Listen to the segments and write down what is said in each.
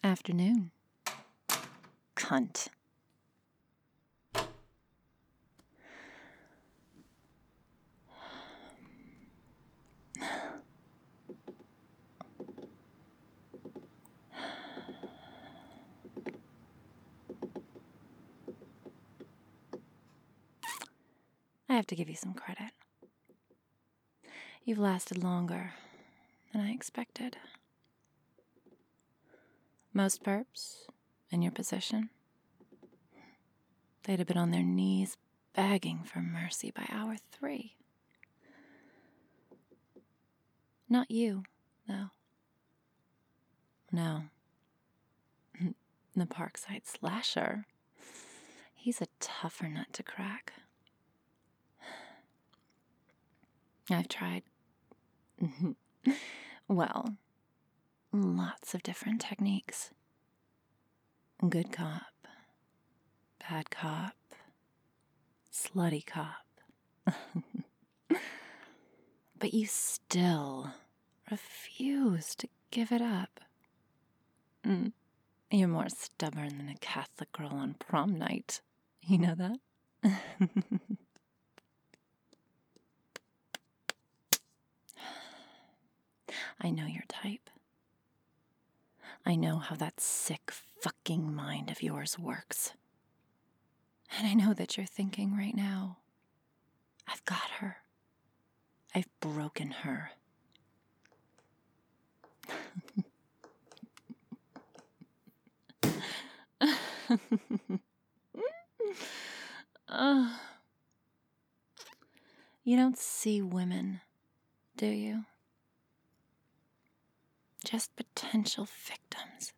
Afternoon. Cunt. I have to give you some credit. You've lasted longer than I expected. Most perps in your position, they'd have been on their knees begging for mercy by hour 3. Not you, though. No. The Parkside Slasher, he's a tougher nut to crack. I've tried, well, lots of different techniques. Good cop, bad cop, slutty cop. But you still refuse to give it up. You're more stubborn than a Catholic girl on prom night. You know that? I know your type. I know how that sick fucking mind of yours works. And I know that you're thinking right now, I've got her. I've broken her. You don't see women, do you? Just potential victims.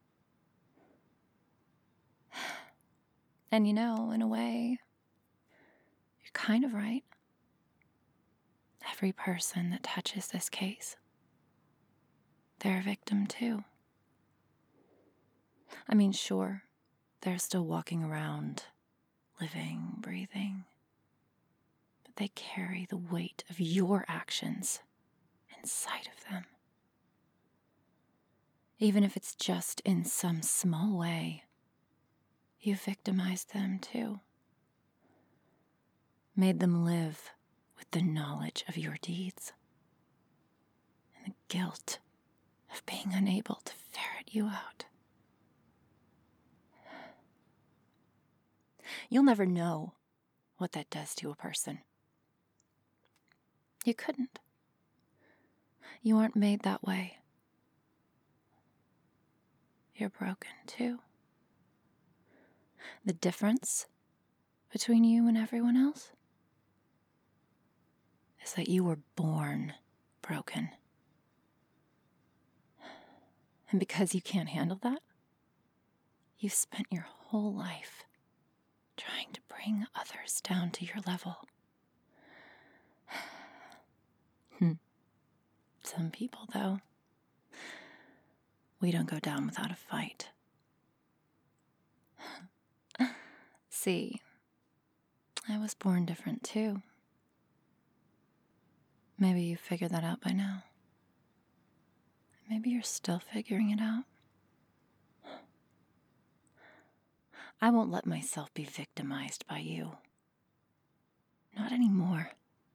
And you know, in a way, you're kind of right. Every person that touches this case, they're a victim too. I mean, sure, they're still walking around, living, breathing, but they carry the weight of your actions inside of them. Even if it's just in some small way, you victimized them too. Made them live with the knowledge of your deeds and the guilt of being unable to ferret you out. You'll never know what that does to a person. You couldn't. You aren't made that way. You're broken too. The difference between you and everyone else is that you were born broken. And because you can't handle that, you've spent your whole life trying to bring others down to your level. Some people, though, we don't go down without a fight. See, I was born different too. Maybe you figured that out by now. Maybe you're still figuring it out. I won't let myself be victimized by you. Not anymore.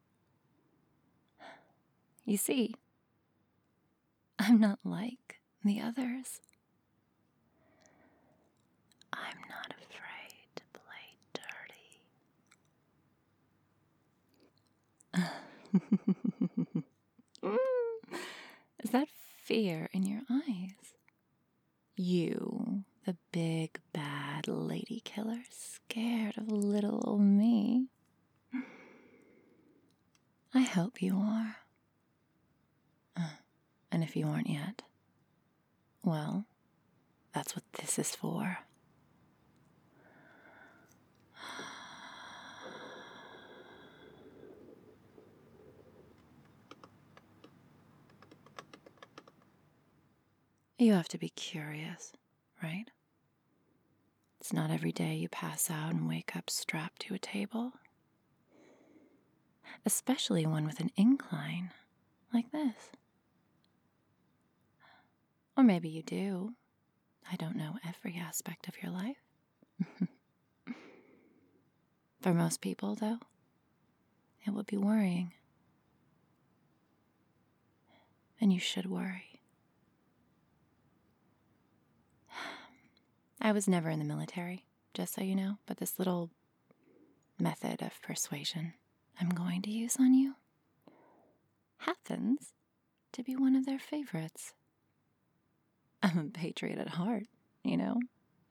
You see, I'm not like the others. I'm not afraid to play dirty. Is that fear in your eyes? You, the big bad lady killer, scared of little old me. I hope you are. And if you aren't yet, well, that's what this is for. You have to be curious, right? It's not every day you pass out and wake up strapped to a table. Especially one with an incline like this. Or maybe you do. I don't know every aspect of your life. For most people, though, it would be worrying. And you should worry. I was never in the military, just so you know, but this little method of persuasion I'm going to use on you happens to be one of their favorites. I'm a patriot at heart, you know?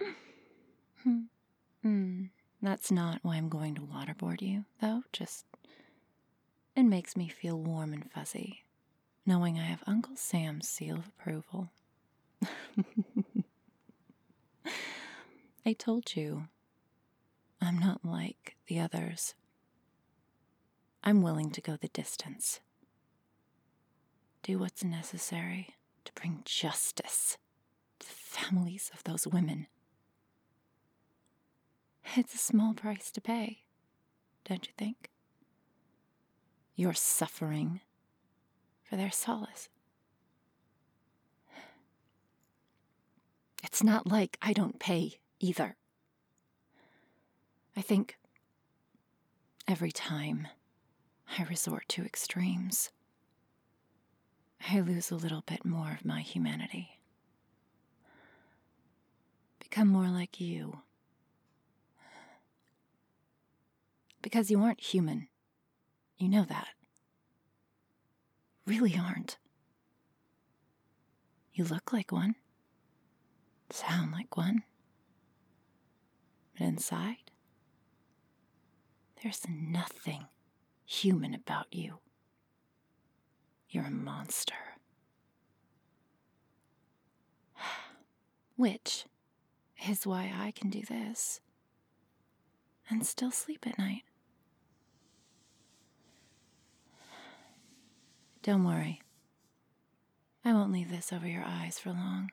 That's not why I'm going to waterboard you, though. Just, it makes me feel warm and fuzzy, knowing I have Uncle Sam's seal of approval. I told you, I'm not like the others. I'm willing to go the distance. Do what's necessary to bring justice to the families of those women. It's a small price to pay, don't you think? Your suffering for their solace. It's not like I don't pay either. I think every time I resort to extremes, I lose a little bit more of my humanity. Become more like you. Because you aren't human. You know that. Really aren't. You look like one. Sound like one. But inside, there's nothing human about you. You're a monster. Which is why I can do this and still sleep at night. Don't worry. I won't leave this over your eyes for long.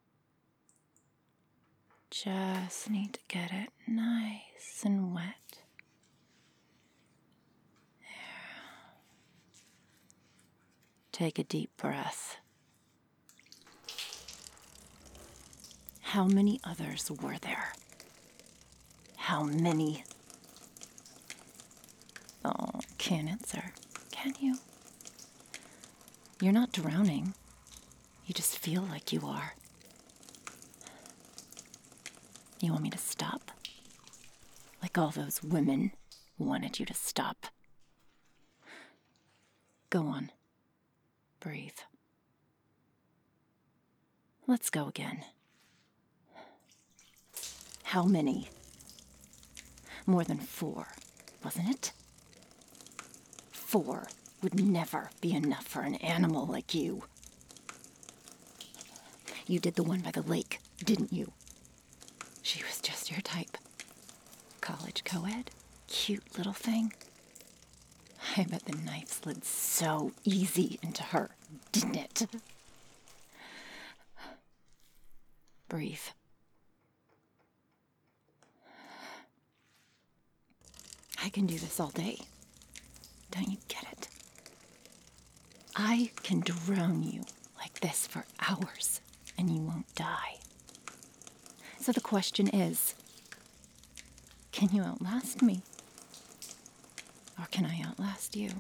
Just need to get it nice and wet. There. Take a deep breath. How many others were there? How many? Oh, can't answer, can you? You're not drowning. You just feel like you are. You want me to stop? Like all those women wanted you to stop. Go on. Breathe. Let's go again. How many? More than 4, wasn't it? 4 would never be enough for an animal like you. You did the one by the lake, didn't you? She was just your type. College co-ed, cute little thing. I bet the knife slid so easy into her, didn't it? Breathe. I can do this all day. Don't you get it? I can drown you like this for hours, and you won't die. So the question is, can you outlast me? Or can I outlast you?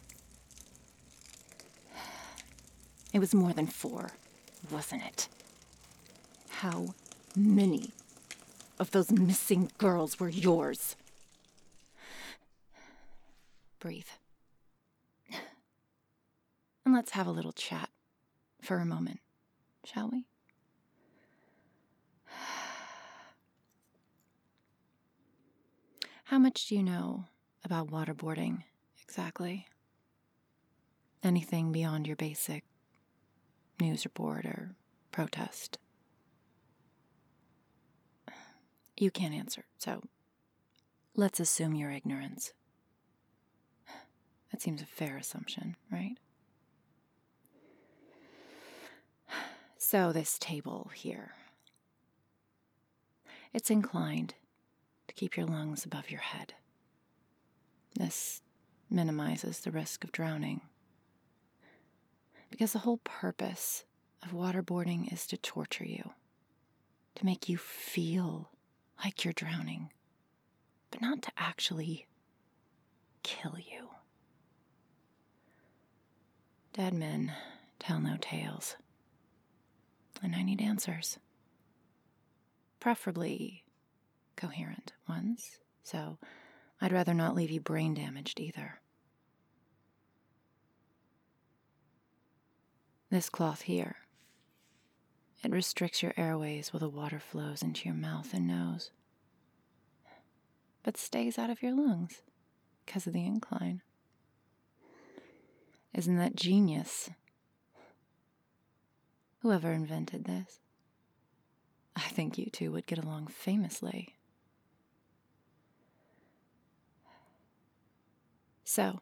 It was more than 4, wasn't it? How many of those missing girls were yours? Breathe. And let's have a little chat for a moment, shall we? How much do you know about waterboarding, exactly? Anything beyond your basic news report or protest? You can't answer, so let's assume your ignorance. That seems a fair assumption, right? So this table here, it's inclined to keep your lungs above your head. This minimizes the risk of drowning. Because the whole purpose of waterboarding is to torture you. to make you feel like you're drowning, but not to actually kill you. Dead men tell no tales, and I need answers. Preferably coherent ones, so I'd rather not leave you brain damaged either. This cloth here, it restricts your airways while the water flows into your mouth and nose, but stays out of your lungs because of the incline. Isn't that genius? Whoever invented this, I think you two would get along famously. So,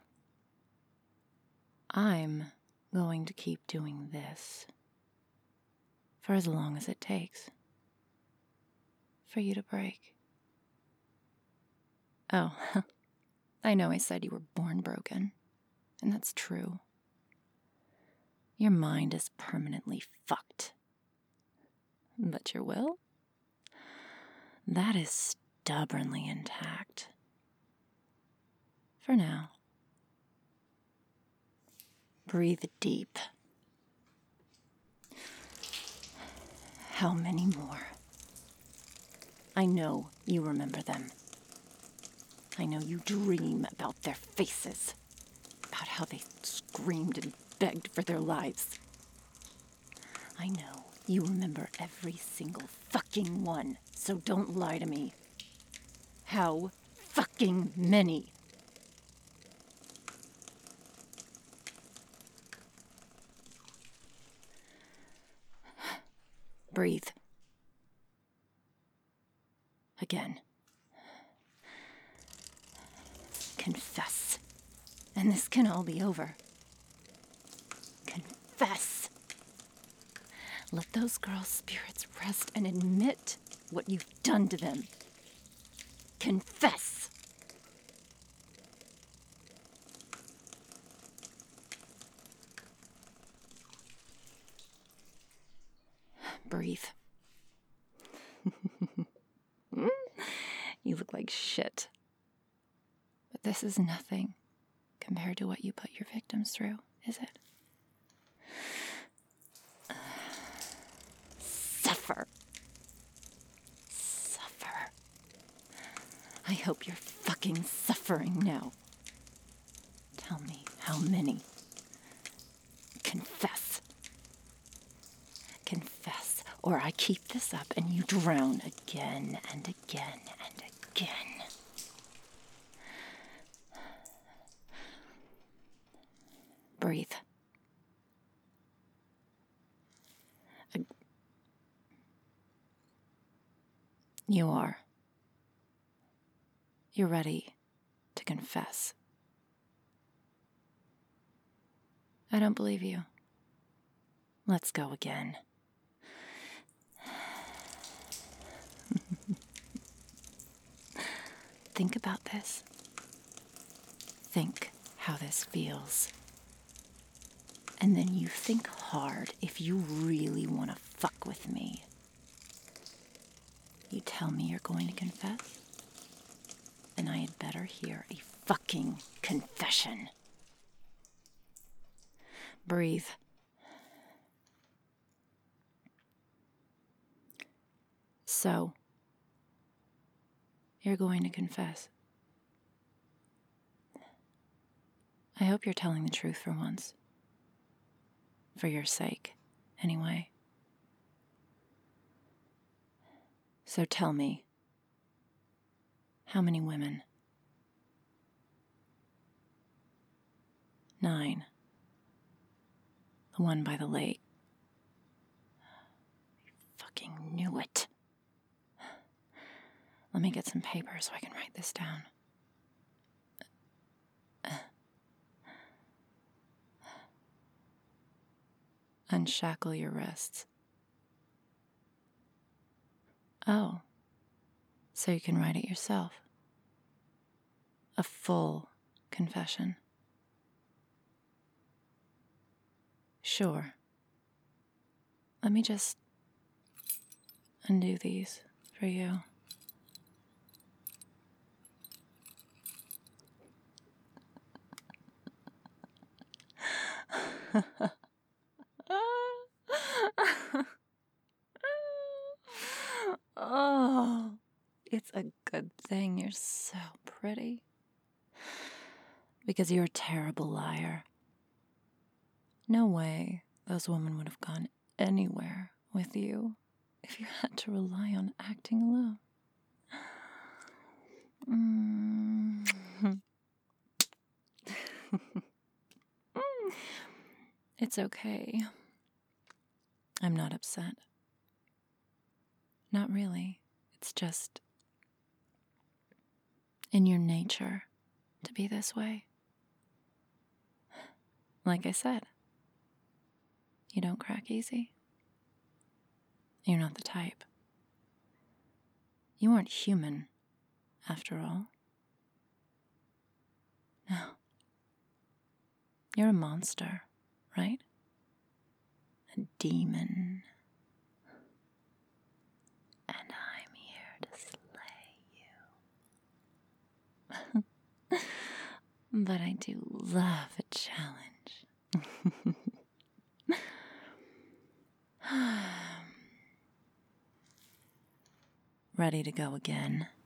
I'm going to keep doing this for as long as it takes for you to break. Oh, I know I said you were born broken, and that's true. Your mind is permanently fucked. But your will? That is stubbornly intact. For now. Breathe deep. How many more? I know you remember them. I know you dream about their faces, about how they screamed and begged for their lives. I know you remember every single fucking one, so don't lie to me. How fucking many? Breathe. Again. Confess. And this can all be over. Confess. Let those girls' spirits rest and admit what you've done to them. Confess. Breathe. You look like shit. But this is nothing compared to what you put your victims through, is it? Suffer. Suffer. I hope you're fucking suffering now. Tell me how many. Confess. Confess, or I keep this up and you drown again and again and again. Breathe. You are. You're ready to confess. I don't believe you. Let's go again. Think about this. Think how this feels. And then you think hard if you really want to fuck with me. You tell me you're going to confess? Then I had better hear a fucking confession. Breathe. So, you're going to confess. I hope you're telling the truth for once. For your sake, anyway. So tell me, how many women? 9. The one by the lake. I fucking knew it. Let me get some paper so I can write this down. Unshackle your wrists. Oh, so you can write it yourself. A full confession. Sure. Let me just undo these for you. Oh, it's a good thing you're so pretty. Because you're a terrible liar. No way those women would have gone anywhere with you if you had to rely on acting alone. It's okay. I'm not upset. Not really. It's just in your nature to be this way. Like I said, you don't crack easy. You're not the type. You aren't human, after all. No. You're a monster, right? A demon. And I'm here to slay you. But I do love a challenge. Ready to go again?